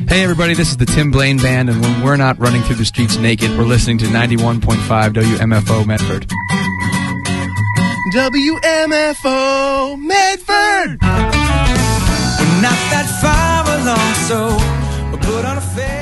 Hey everybody, this is the Tim Blaine Band, and when we're not running through the streets naked, we're listening to 91.5 WMFO Medford. WMFO Medford! We're not that far along, so we'll put on a face.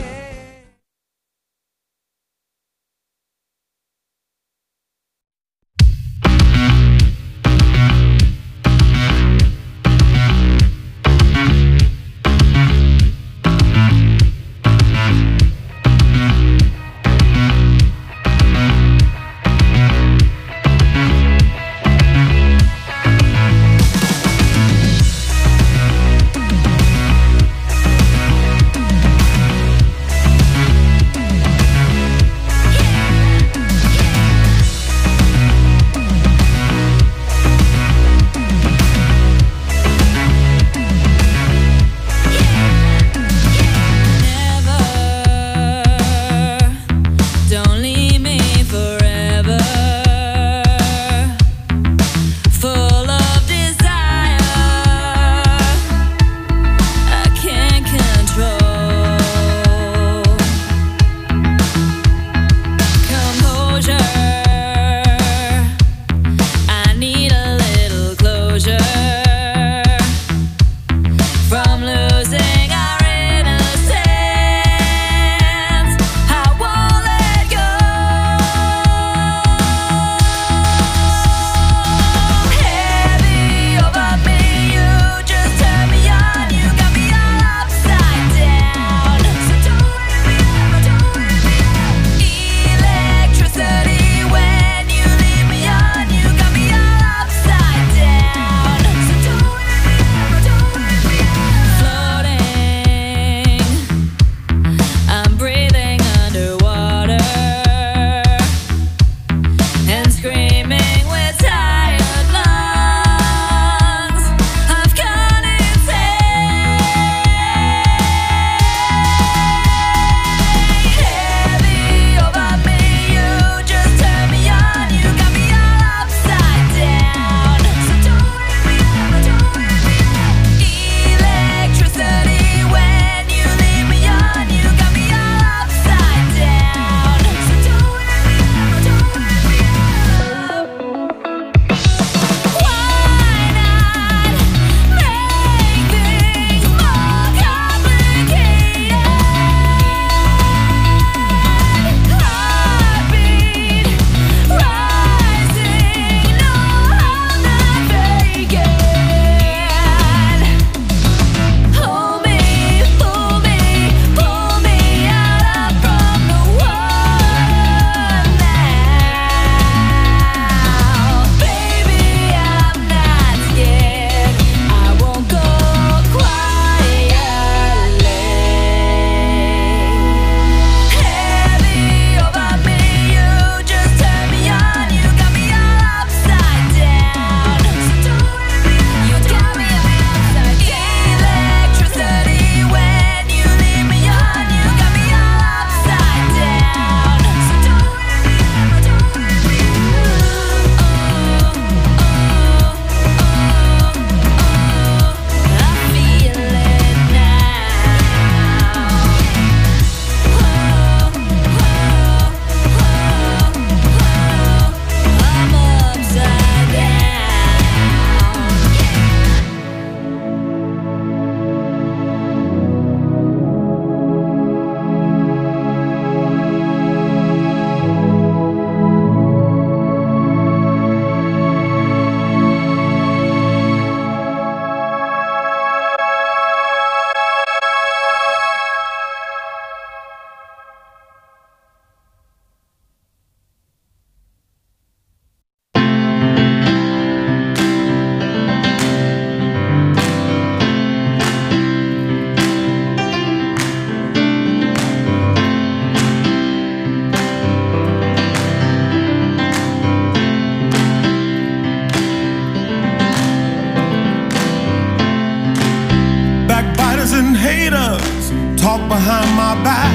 behind my back,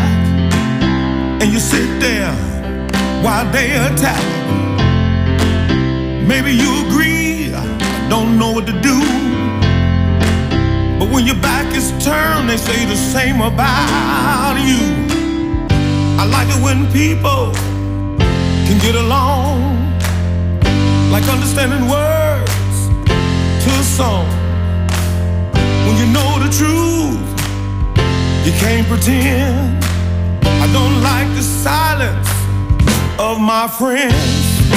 and you sit there while they attack. Maybe you agree, I don't know what to do, But when your back is turned, they say the same about you. I like it when people can get along, like understanding words to a song. When you know the truth, you can't pretend. I don't like the silence of my friends.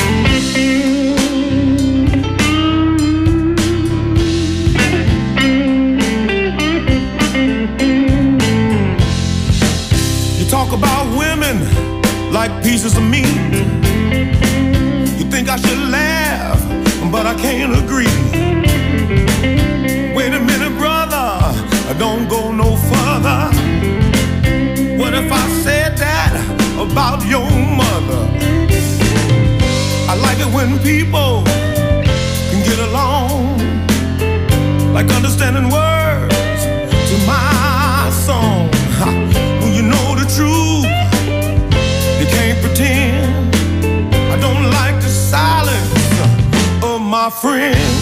You talk about women like pieces of meat. You think I should laugh, but I can't agree. Wait a minute, brother, don't go no further. What if I said that about your mother? I like it when people can get along, like understanding words to my song. When you know the truth, you can't pretend. I don't like the silence of my friends.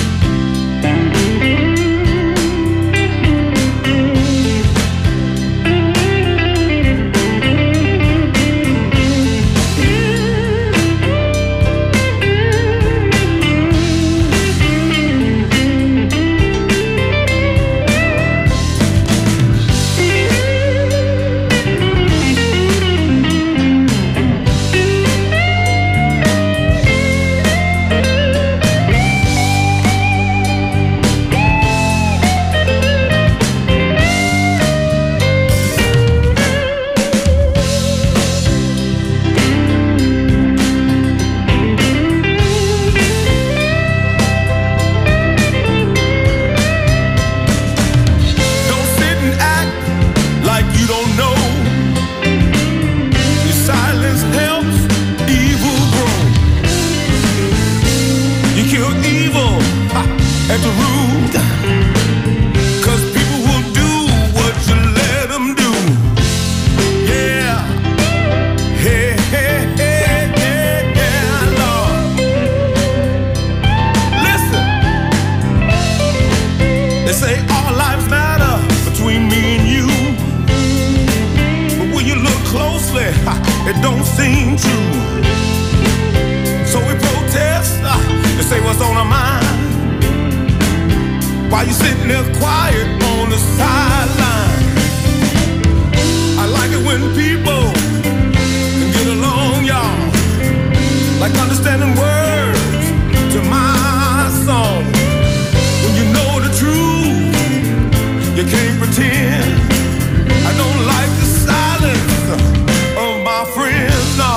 It don't seem true. So we protest to say what's on our mind, while you sitting there quiet on the sideline. I like it when people can get along, y'all, like understanding words to my song. When you know the truth, you can't pretend. I don't like the silence of my friends, no.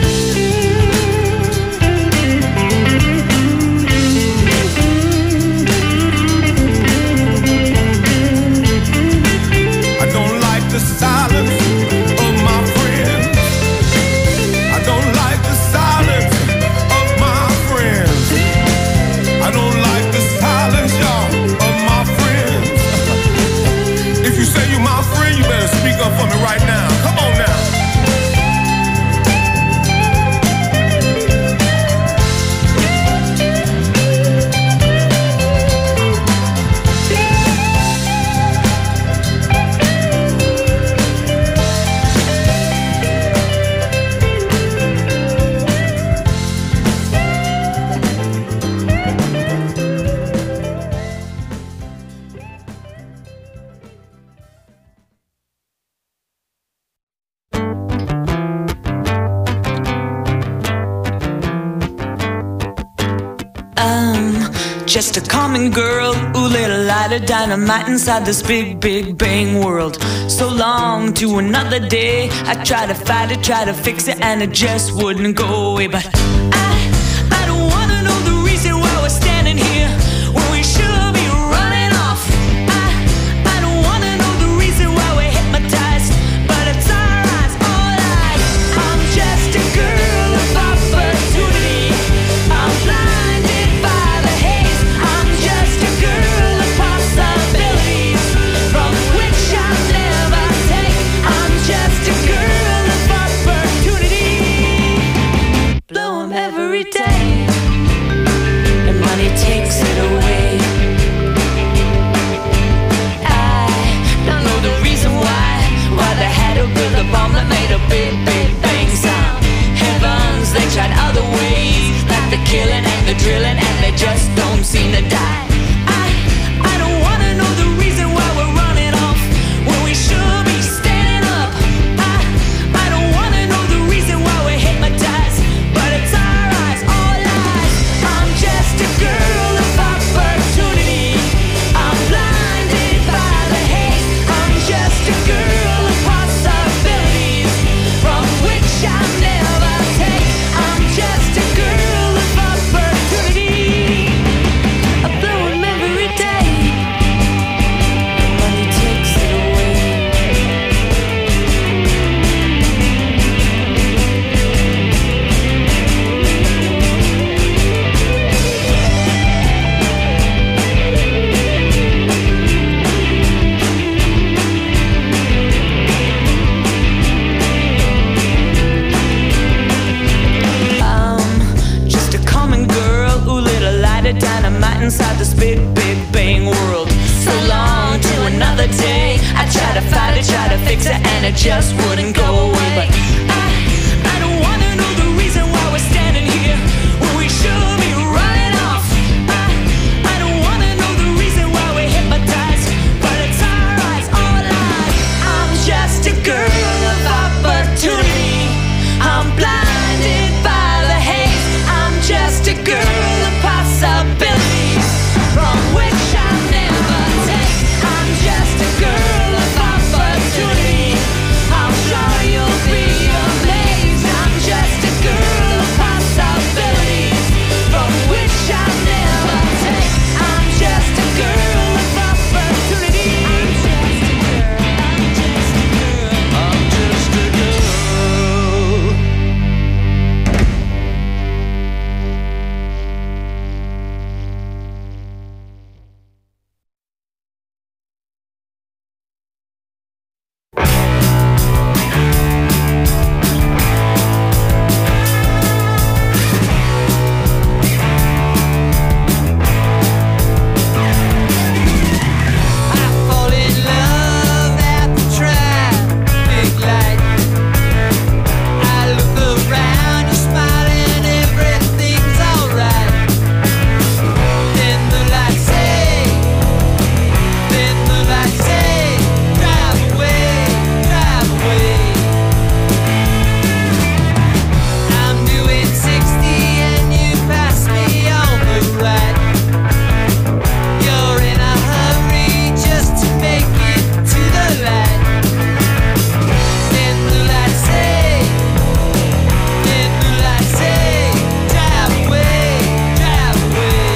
I don't like the silence of my friends. I don't like the silence of my friends. I don't like the silence, y'all, of my friends. If you say you're my friend, you better speak up for me right now. Come on now. Just a common girl who lit a light of dynamite inside this big, big bang world. So long to another day, I tried to fight it, tried to fix it, and it just wouldn't go away. But I don't wanna know the reason why we're standing here when we should be running off. I don't wanna know the reason why we're hypnotized, but it's our eyes, all eyes. I'm just a girl of opportunity. I'm blinded by the haze. I'm just a girl of possibilities from which I'll never take. I'm just a girl of opportunity. Blowing it just wouldn't go away. But I don't wanna know the reason why we're standing here when we should be running off. I don't wanna know the reason why we're hypnotized, but it's our eyes all alive. I'm just a girl of opportunity. I'm blinded by the haze. I'm just a girl of possibilities from which I'll never take. I'm just a girl of opportunity. I'm sure you'll be amazed. I'm just a girl of possibilities from which I'll never take. I'm just a girl of opportunity. I'm just a girl. I'm just a girl. I fall in love after traffic light. I look around, you're smiling, everything's alright. Then the lights say, drive away, drive away. I'm doing 60 and you pass me on the right. You're in a hurry just to make it to the light. Then the lights say, drive away, drive away.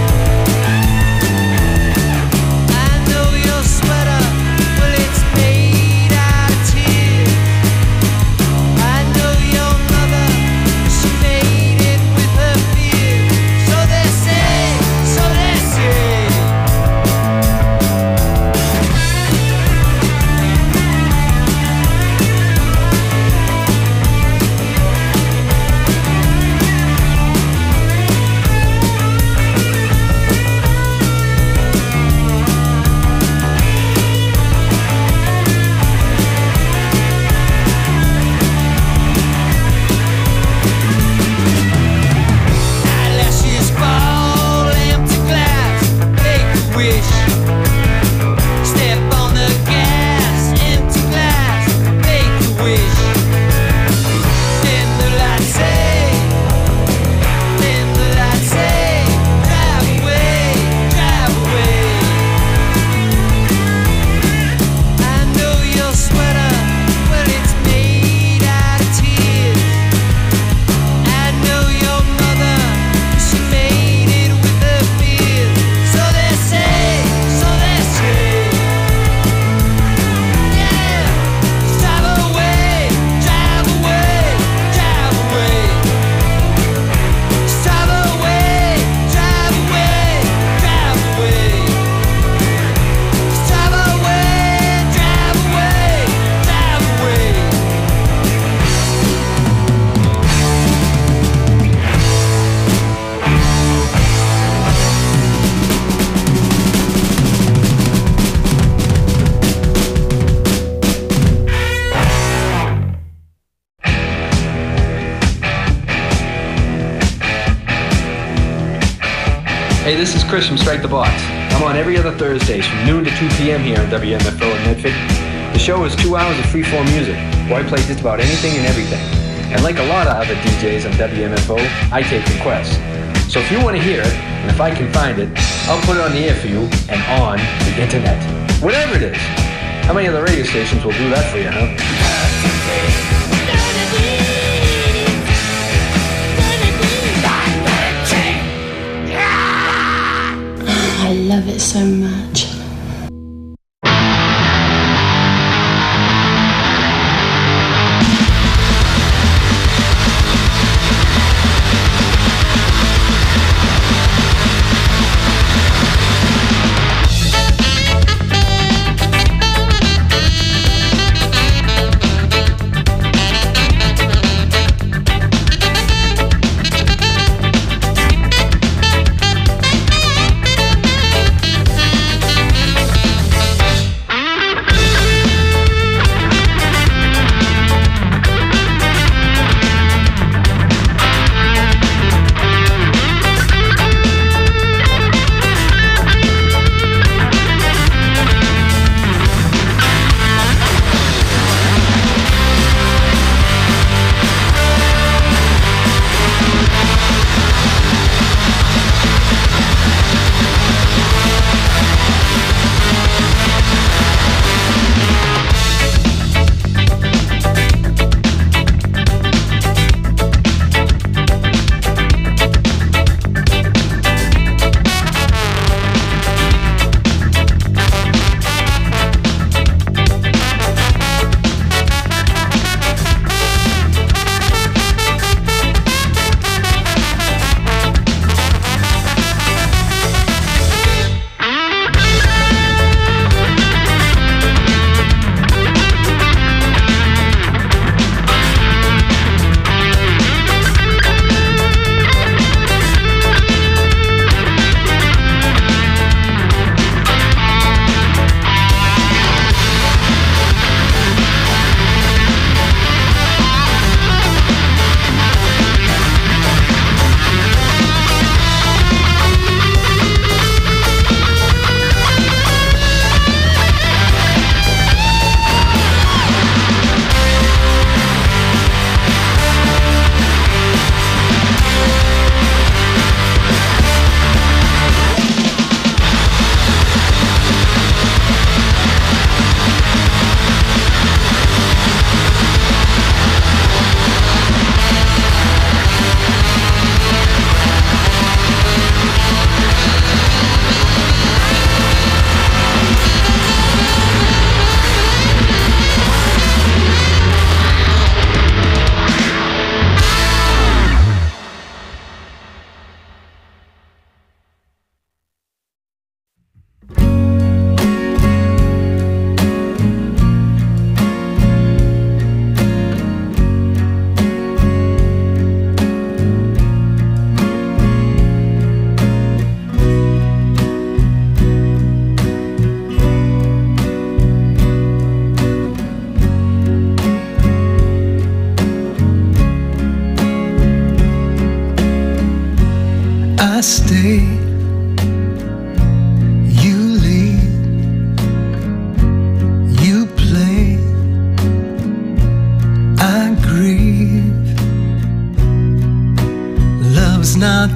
I know your sweater, well it's made out of tears. I know your mother, she made it with her fears. So they say, so they say. Eyelashes fall, empty glass, make a wish. Step on the gas, empty glass, make a wish. Then the lights say, drive away, drive away. I know your sweater, well it's made out of tears. I know your mother, she made it with her fears. So they say, yeah. Drive away, drive away, drive away. Drive away, drive away, drive away. Drive away, drive away, drive away. Hey, this is Chris from Strike the Box. I'm on every other Thursdays from noon to 2 p.m. here on WMFO in Medford. The show is 2 hours of free-form music, where I play just about anything and everything. And like a lot of other DJs on WMFO, I take requests. So if you want to hear it, and if I can find it, I'll put it on the air for you and on the internet. Whatever it is. How many other radio stations will do that for you, huh? I love it so much.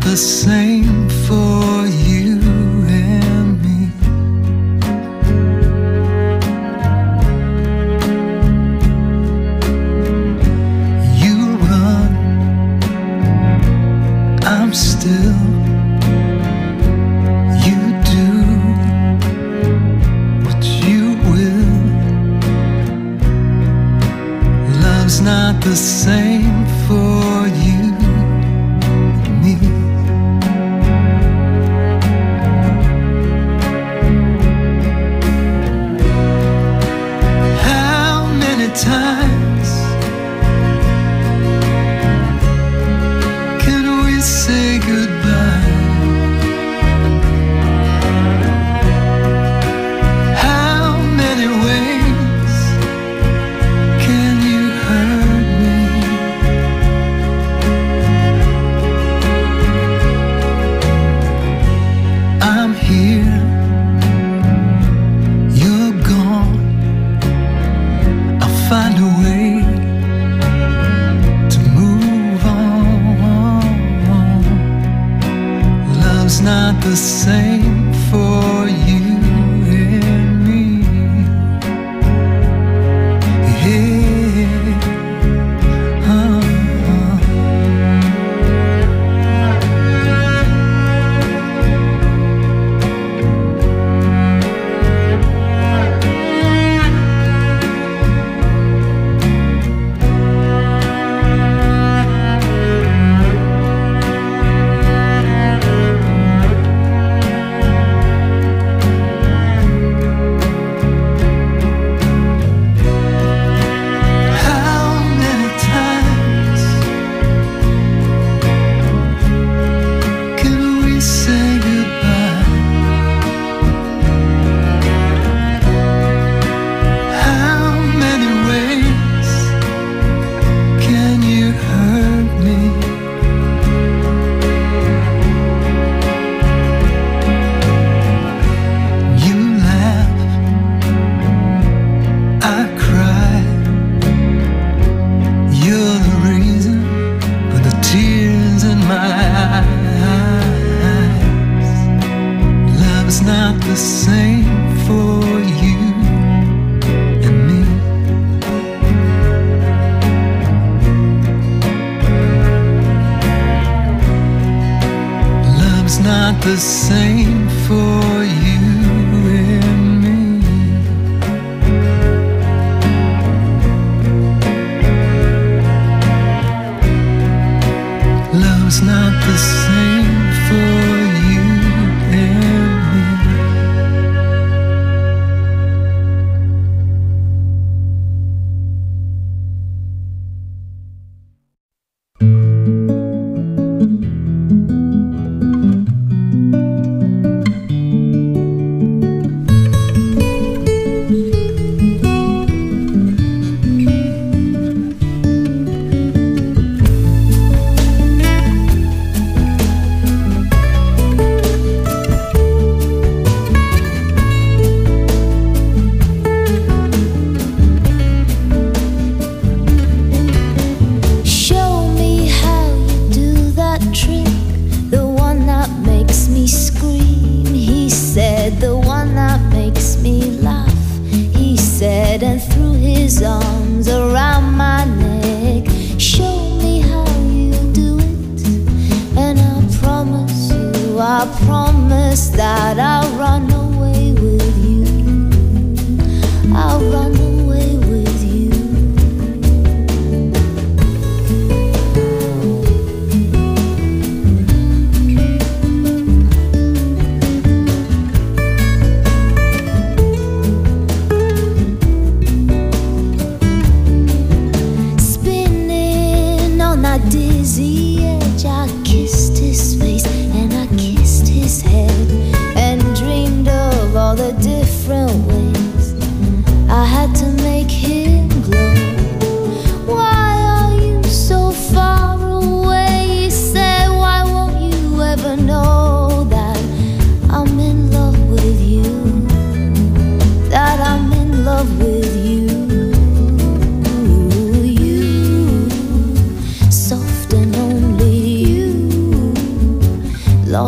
the same for you and me. You run, I'm still. You do what you will. Love's not the same for you. Times can we say goodbye? How many ways can you hurt me? I'm here, you're gone. Find a way to move on. Love's not the same for you and me. Yeah. The same for you and me. Love's not the same for you and me.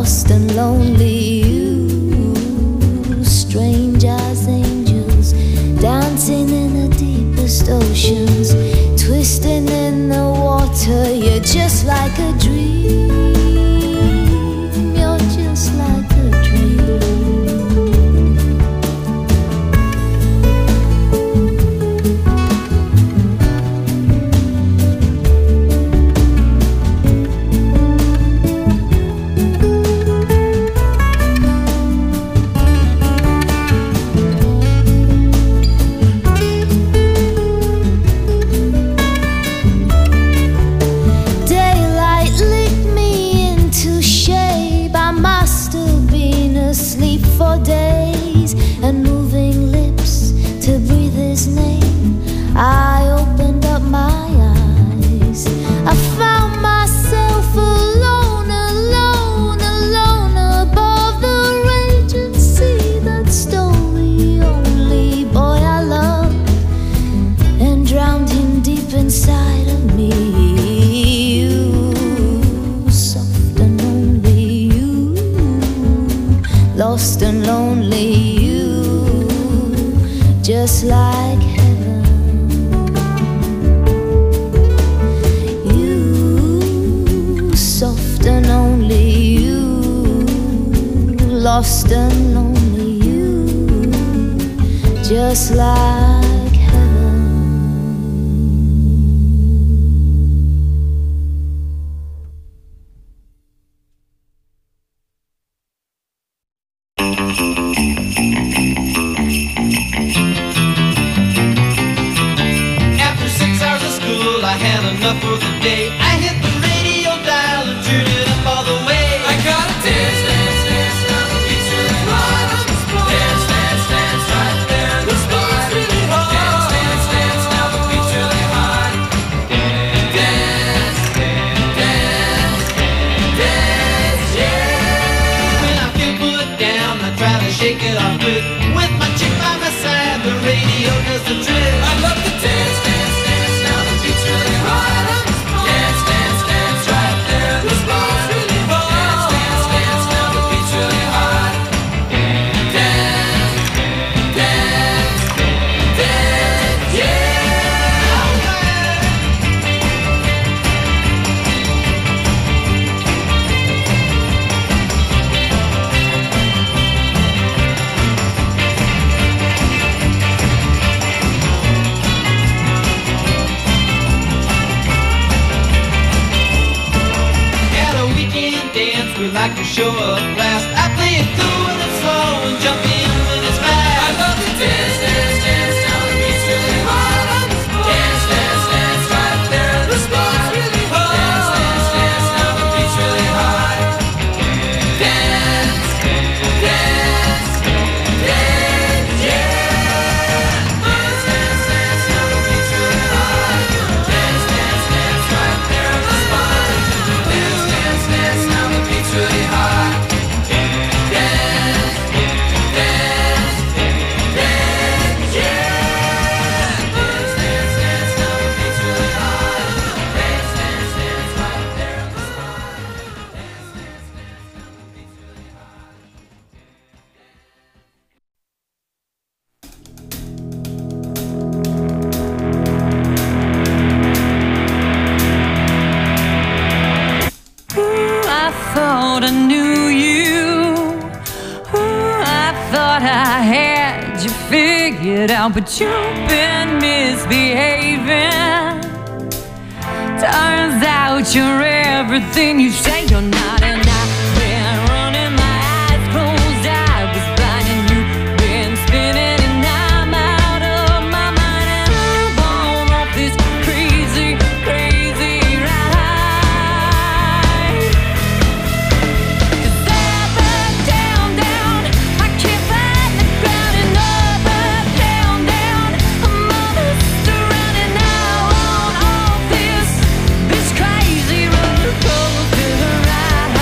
lost and lonely you, strange as angels, dancing in the deepest oceans, twisting in the water. You're just like a dream, you're just like a dream. Asleep for days and moving lips to breathe his name. I opened up my eyes. I found myself alone, alone, alone above the raging sea that stole the only boy I loved and drowned him deep inside of me. Lost and lonely you, just like heaven. You, soft and only you, lost and lonely you, just like heaven. After 6 hours of school, I had enough for the day. I hit the radio dial and turned it up all the way. I gotta dance, dance, dance, now the beat's really hot. Dance, dance, dance, right there, the beat's really hot. Dance, dance, dance, now the beat's really hot. Dance, dance, dance, dance, yeah. When I feel put down, I try to shake it off quick. With my chick by my side, the radio does the trick. I love to dance, dance, dance, now the beat's really hot. Dance, dance, dance, right there, the beat's really hot. Dance, dance, dance, now the beat's really hot. Dance, dance, dance, yeah. Dance, we like to show up last. I play it cool when it's slow and jump in when it's fast. I love to dance, dance, dance, now the beat's really hot. Dance, dance, dance, right there, the spot's really hot. Dance, dance, dance, now the beat's really hot. Dance, dance, dance, yeah. Dance, dance, dance, now the beat's really hot. Dance, dance, dance, right there, the spot. Dance, dance, dance, now the beat's really hot. Dance, dance, dance, yeah. Dance, dance, dance, now the beat's really hot. Dance, dance, dance, right there on the spot. Dance, dance, dance, now the beat's really hot. Ooh, I thought I knew you. Ooh, I thought I had you figured out, but you've been misbehaving. Turns out you're everything you say you're not, and I've been running my eyes closed. I was blind and you've been spinning, and I'm out of my mind, and I'm on off this crazy, crazy ride. 'Cause up, down, down, I can't find the ground, and up, down, down, I'm almost surrounded now on off this crazy roller coaster ride.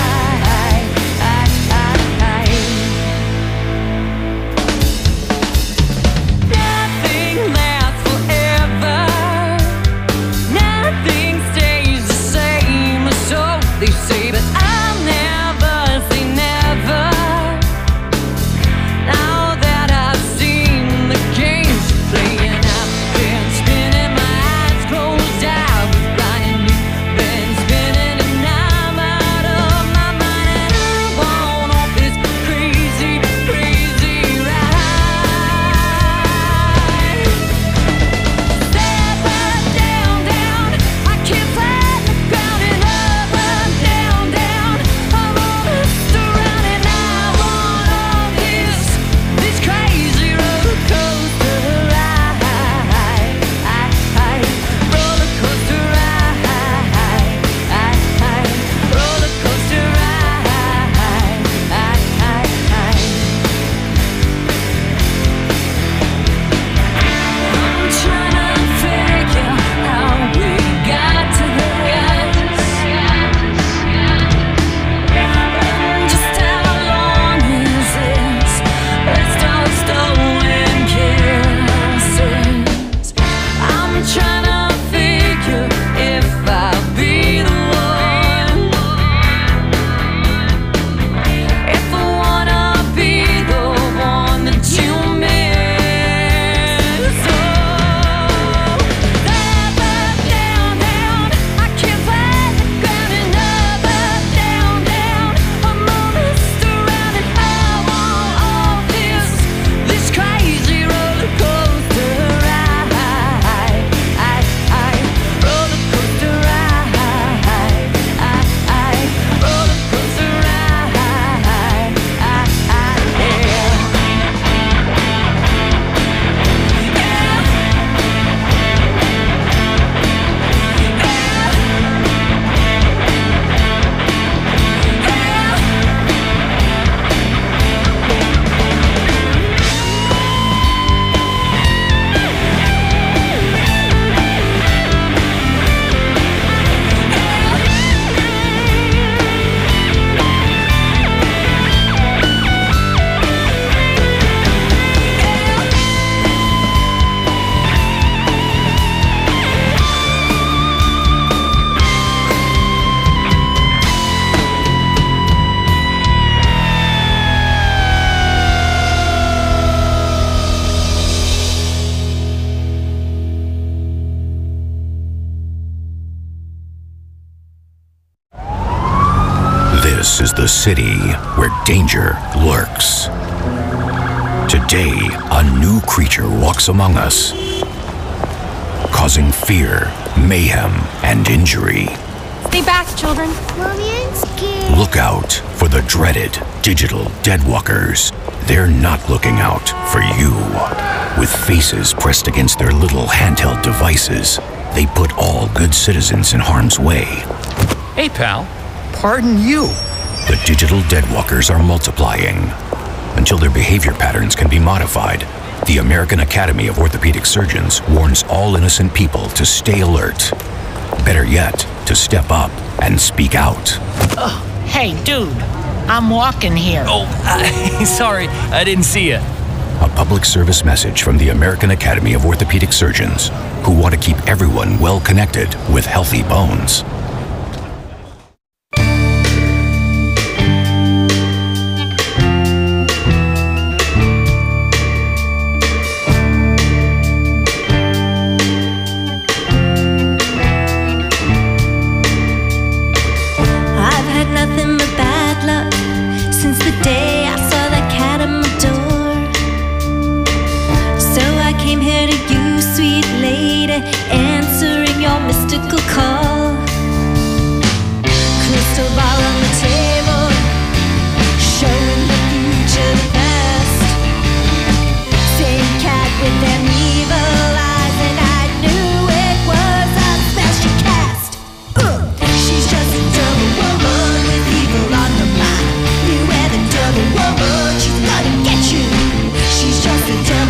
This is the city where danger lurks. Today, a new creature walks among us, causing fear, mayhem, and injury. Stay back, children. Mommy, I'm scared. Look out for the dreaded digital deadwalkers. They're not looking out for you. With faces pressed against their little handheld devices, they put all good citizens in harm's way. Hey, pal. Pardon you. The digital deadwalkers are multiplying. Until their behavior patterns can be modified, the American Academy of Orthopedic Surgeons warns all innocent people to stay alert. Better yet, to step up and speak out. Oh, hey, dude. I'm walking here. Oh, sorry. I didn't see you. A public service message from the American Academy of Orthopedic Surgeons, who want to keep everyone well connected with healthy bones.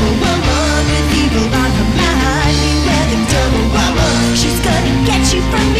She's gonna get you from me.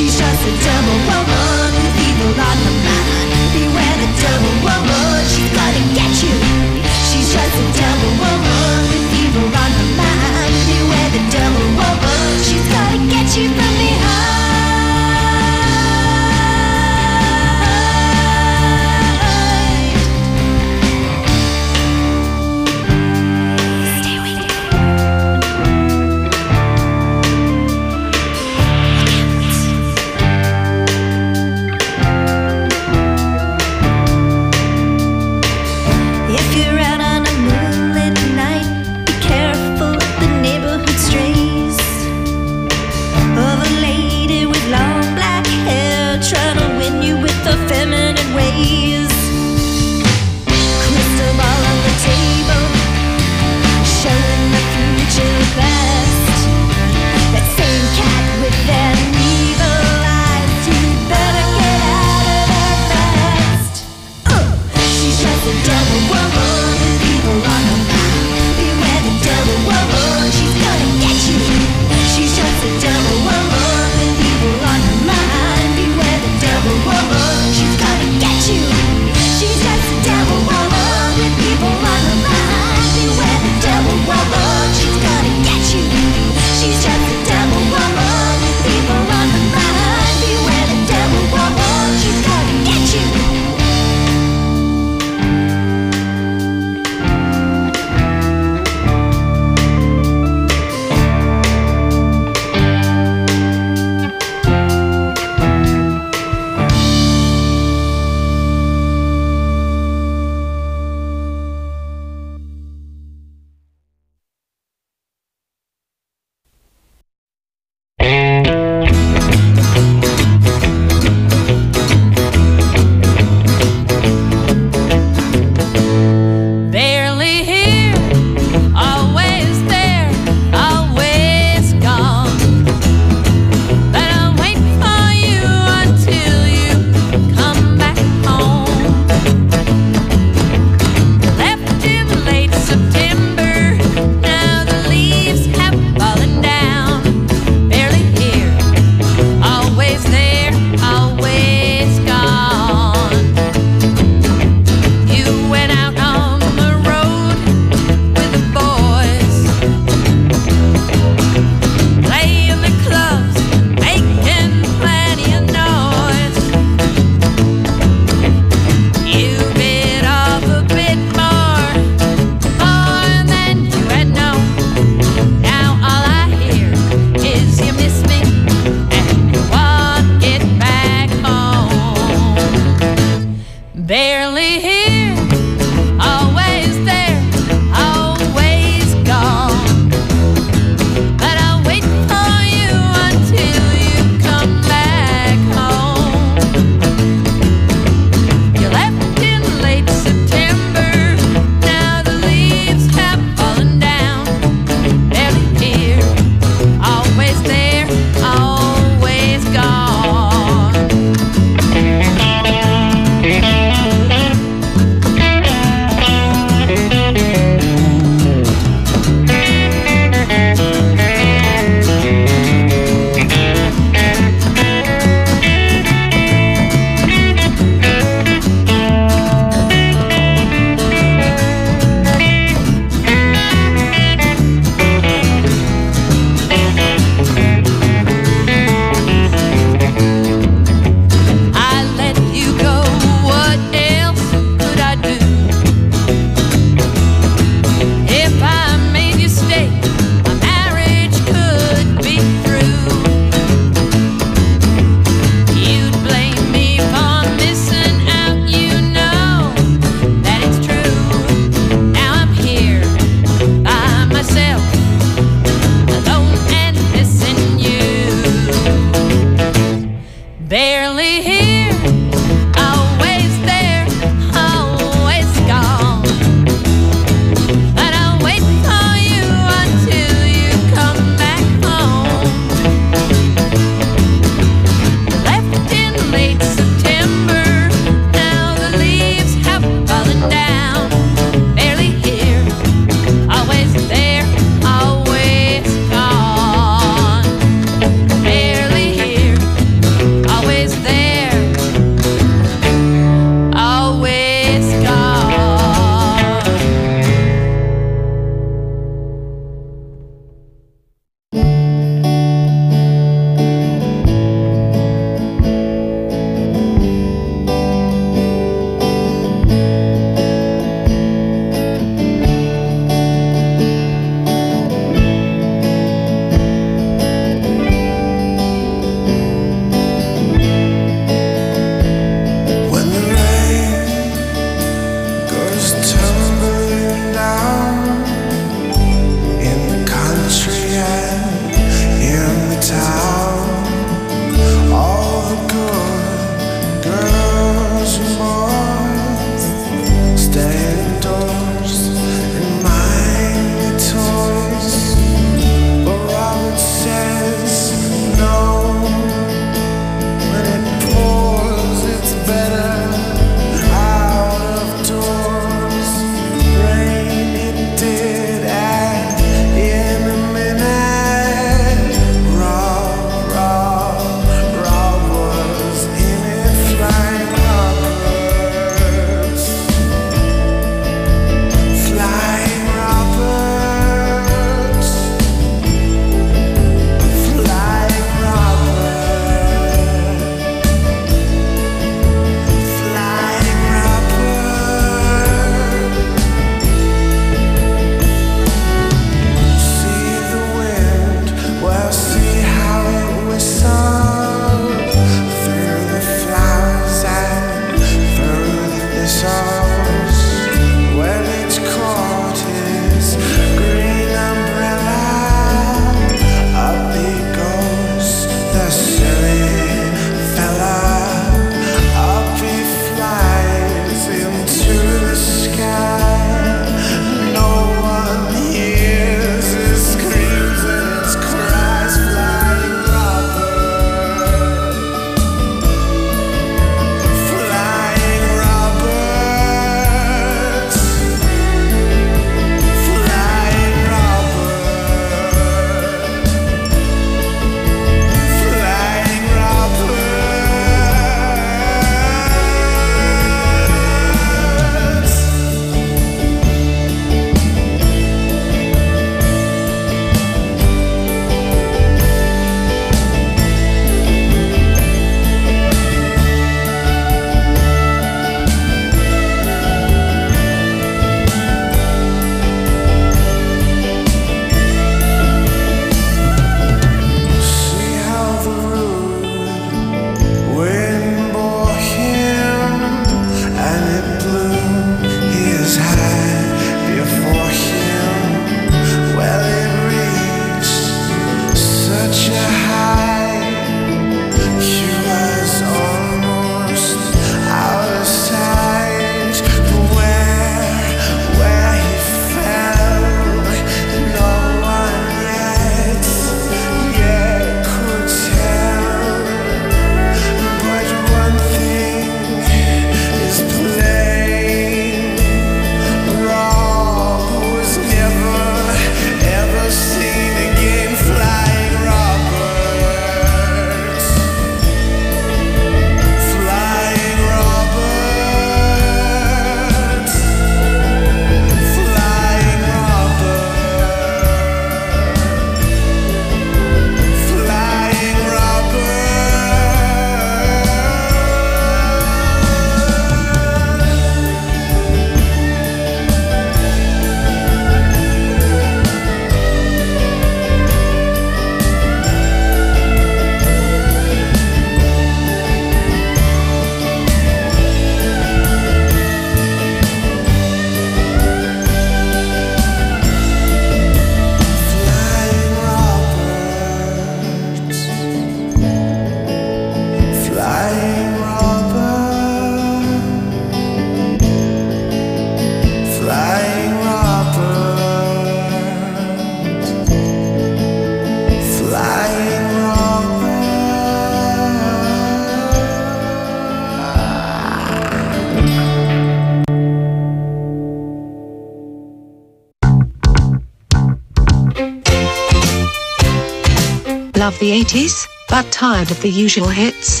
Love the 80s, but tired of the usual hits?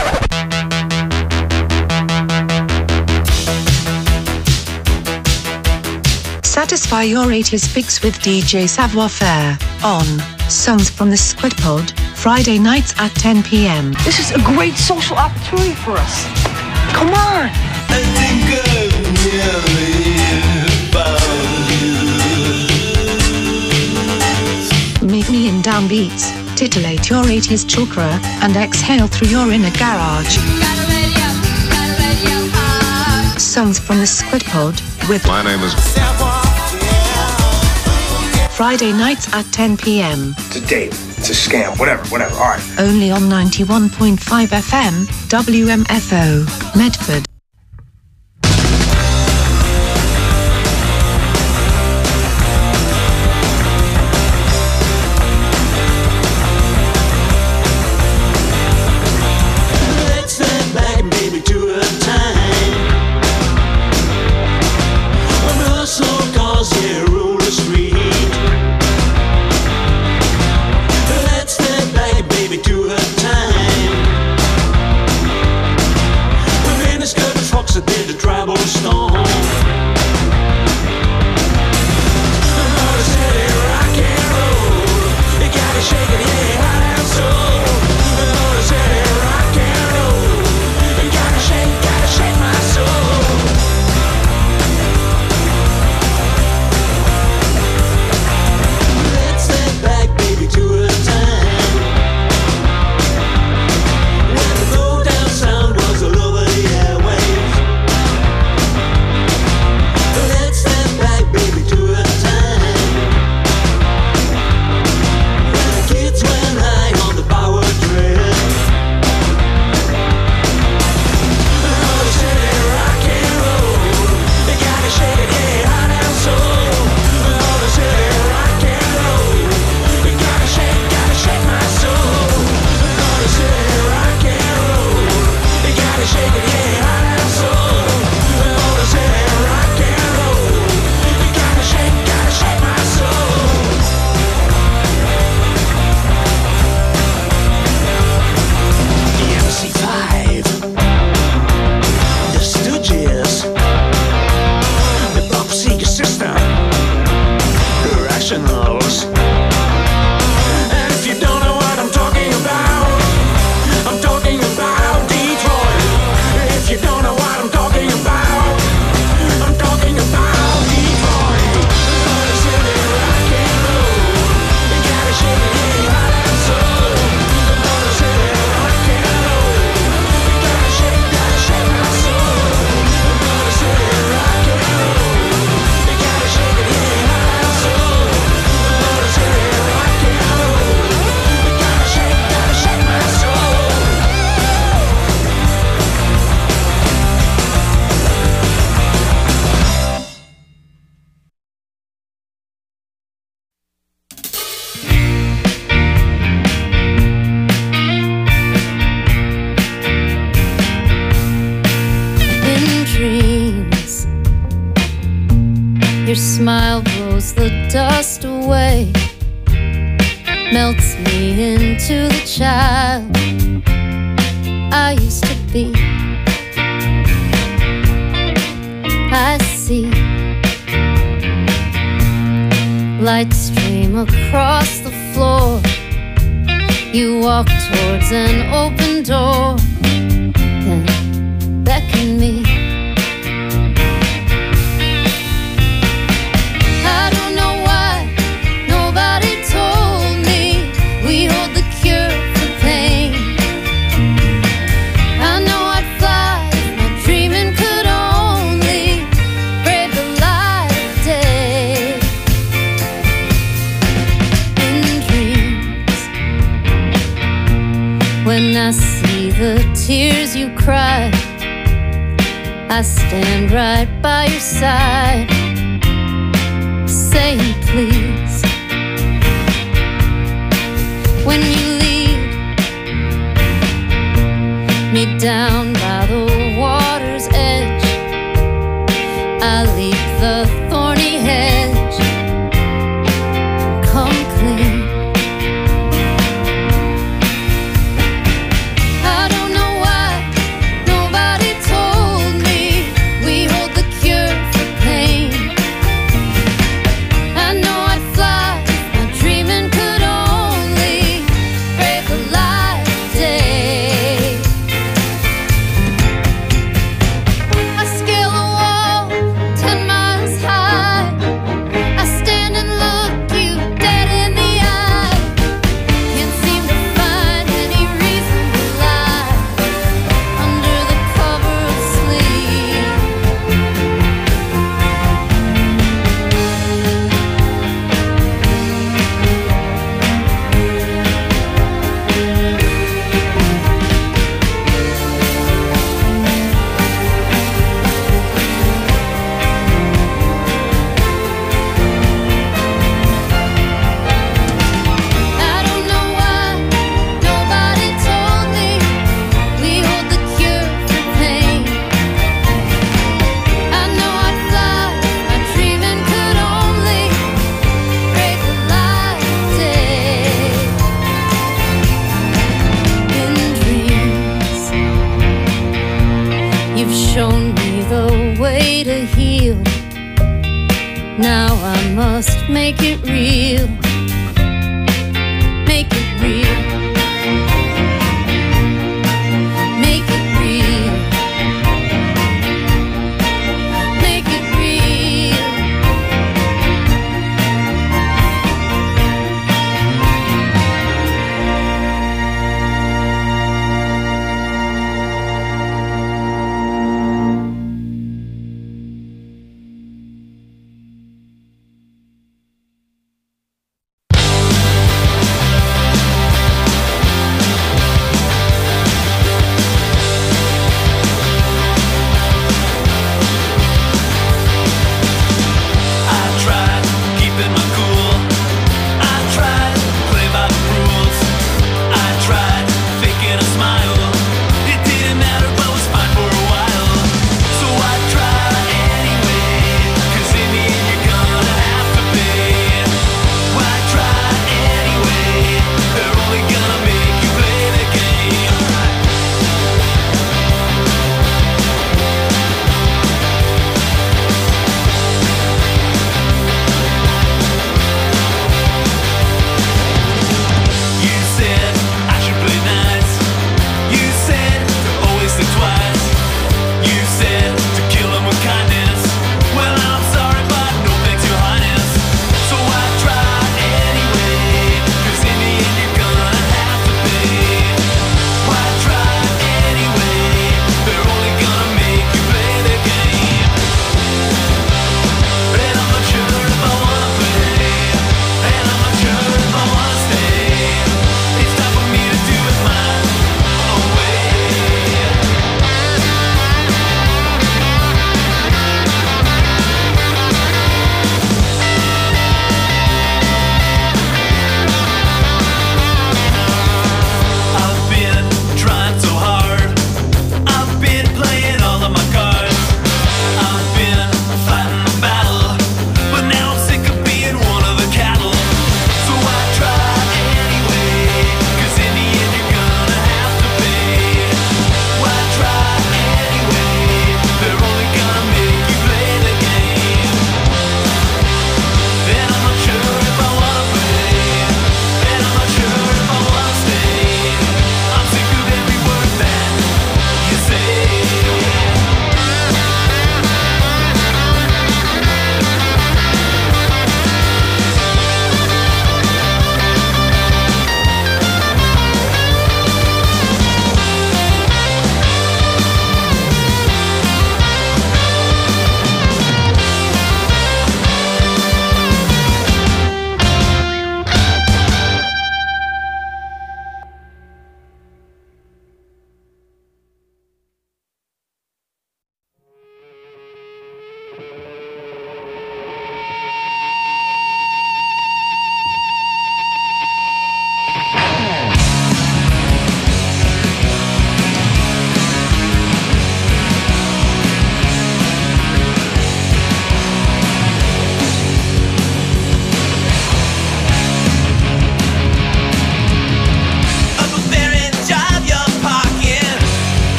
Satisfy your 80s fix with DJ Savoir Faire on Songs from the Squid Pod, Friday nights at 10 p.m. This is a great social opportunity for us. Come on! I think I've nearly found you. Meet me in downbeats, titillate your 80s chakra, and exhale through your inner garage. Songs from the Squid Pod with My name is Friday nights at 10 p.m. It's a date. It's a scam. Whatever. All right. Only on 91.5 FM, WMFO, Medford. Let's stand back, baby, to a time when hustle cars here rule the street. Let's stand back, baby, to a time when miniskirt trucks did the tribal storm. Another city, rock and roll. You gotta shake it, yeah, hot and soul. Another city, rock and roll. You gotta shake my soul. Let's step back, baby, to a time when the low-down sound was all over the airwaves. Let's step back, baby, to a time when the kids went high on the power trail. Another city, rock and roll. You gotta shake it, yeah, hot and soul. Another city, rock and roll. You gotta shake my soul. Another city, rock and roll. You gotta shake it, yeah, hot and soul. Another city, rock and roll. You gotta shake my soul. The MC5, the Stooges, the Bob Seger System, the Rationals. And if you don't know what I'm talking about Detroit. If you don't know what I'm talking about Detroit. Another city, rock and roll. You gotta shake it, yeah, hot and soul. Another city, rock and roll. You gotta shake my soul. Another city, rock and roll. You gotta shake it, yeah, hot and soul. Another city, rock and roll. You gotta shake my soul. In dreams, your smile blows the dust away, melts me into the child I used to be. I see light stream across the floor. You walk towards an open door, then beckon me. I don't know why nobody told me we hold the cure for pain. I know I'd fly if my dreaming could only brave the light of day. In dreams, when I see the tears you cry, I stand right by your side, saying please